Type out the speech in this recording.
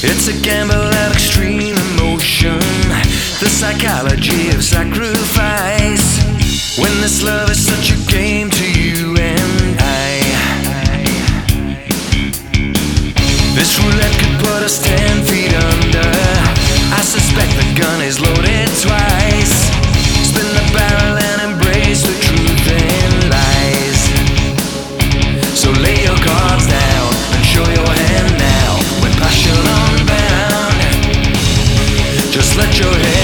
It's a gamble of extreme emotion, the psychology of sacrifice. When this love is such a game to you and I, this roulette could put us 10 feet under. I suspect the gun is loaded twice. Spin the barrel and embrace the truth and lies. So lay your cards down and show your hand now. With passion unbound, just let your head